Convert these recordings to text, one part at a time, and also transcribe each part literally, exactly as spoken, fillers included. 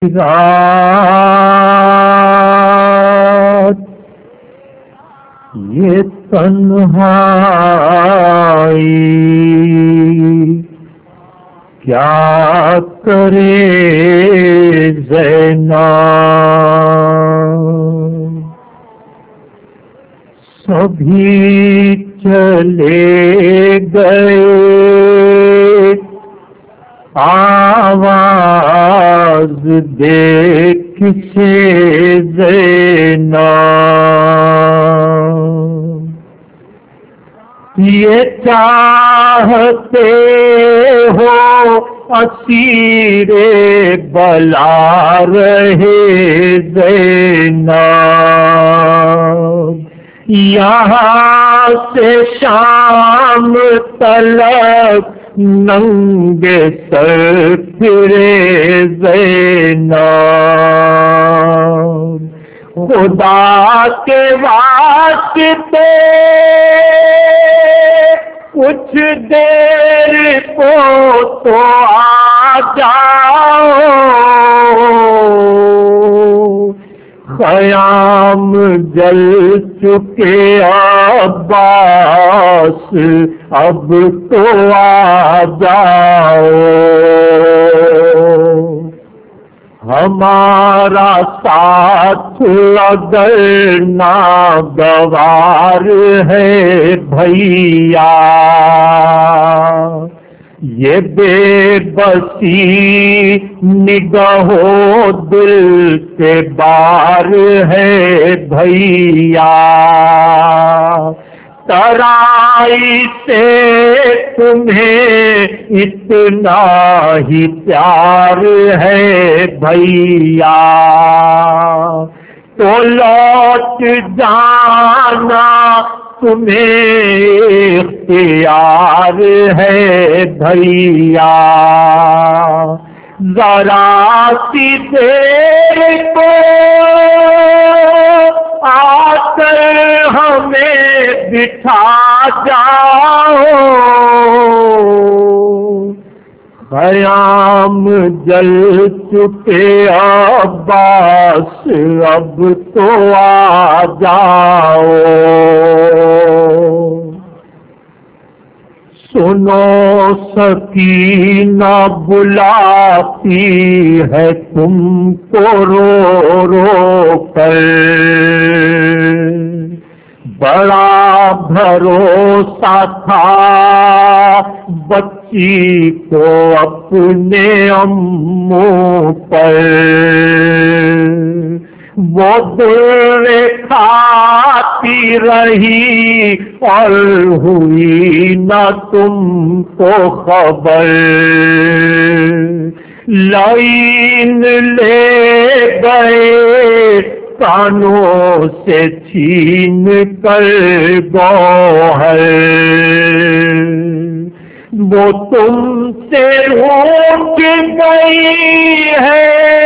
رات یہ تنہائی کیا کرے زینب، سبھی چلے گئے آواز دے کسے زینب، یہ چاہتے ہو اسیر بلا رہے زینب، یہاں سے شام تلک ننگے سر پھرے زینب، خدا کے واسطے کچھ دیر کو تو آ جاؤ، خیام جل چکے عباس اب تو آ جاؤ، ہمارا ساتھ اگر ناگوار ہے بھیا، یہ بے بسی نگہو دل کے بار ہے بھیا، ترائی سے تمہیں اتنا ہی پیار ہے بھیا، تو لوٹ جانا تمہیں اختیار ہے بھیا، ذرا سی دیر کو آ کر ہمیں بٹھا جاؤ، خیام جل چکے عباس اب تو آ جاؤ، سنو سکینہ بلاتی ہے تم کو رو رو کر، بڑا بھروسہ تھا بچی کو اپنے اموں پر، وہ دل کھاتی رہی اور ہوئی نہ تم کو خبر، لائن لے گئے کانوں سے چھین کر گوہر، وہ تم سے روٹ گئی ہے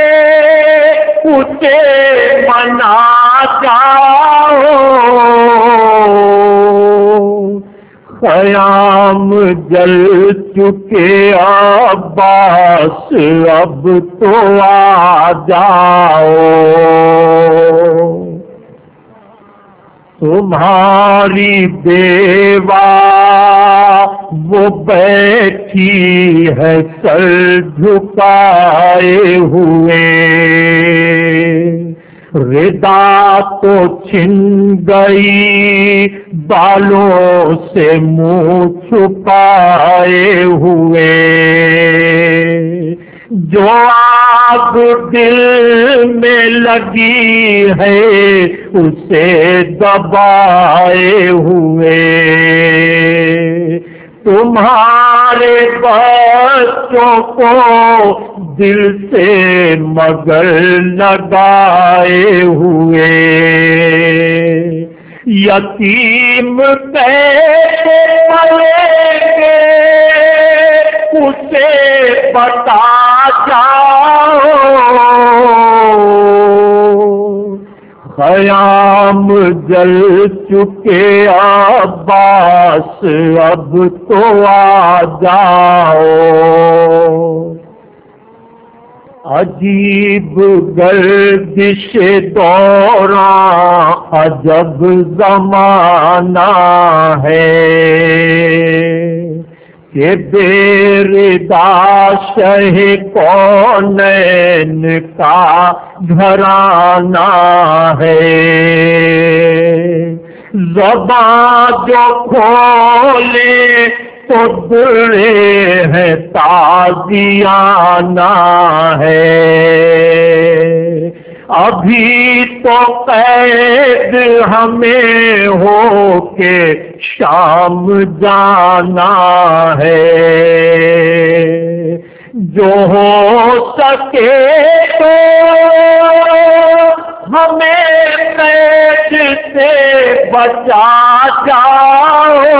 اسے منا جاؤ، خیام جل چکے عباس اب تو آ جاؤ، تمہاری بیوہ وہ بیٹھی ہے سر جھکائے ہوئے، ردا تو چھن گئی بالوں سے منہ چھپائے ہوئے، جو آگ دل میں لگی ہے اسے دبائے ہوئے، تمہارے بچوں کو دل سے مگر لگائے ہوئے، یتیم کیسے پلیں گے اسے بتا جاؤ، خیام جل چکے عباس اب تو آ جاؤ، عجیب گردش دوران عجب زمانہ ہے کہ بیردا شہ کونین کا گھرانہ ہے زبان جو کھولے تو بڑے ہیں تازیانہ ہے ابھی تو قید ہمیں ہو کے شام جانا ہے جو ہو سکے تو ہمیں قید سے بچا جاؤ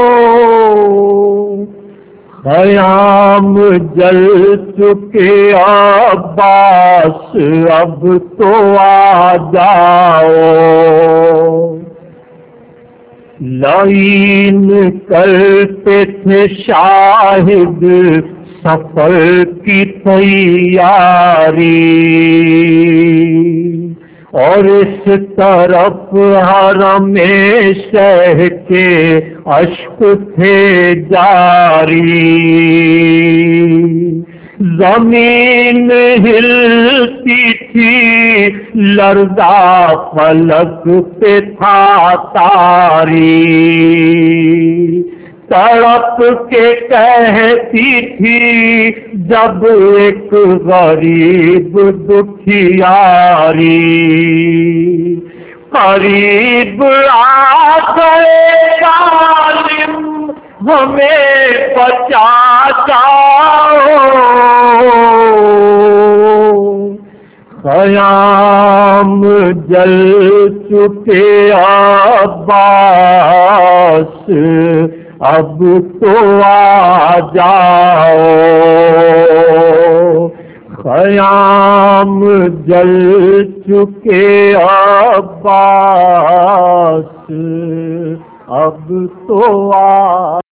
خیام جل چکے عباس اب تو آ جاؤ لعین کرتے تھے شاہد سفر کی تیاری اور اس طرف حرم شہ کے اشک تھے جاری زمین ہلتی تھی لرزا فلک پہ تھا تاری تڑپ کے کہتی تھی جب ایک غریب دکھیاری قریب آ گئے ظالم ہمیں بچا جاؤ خیام جل چکے عباس اب تو آ جاؤ خیام جل چکے عباس اب تو آ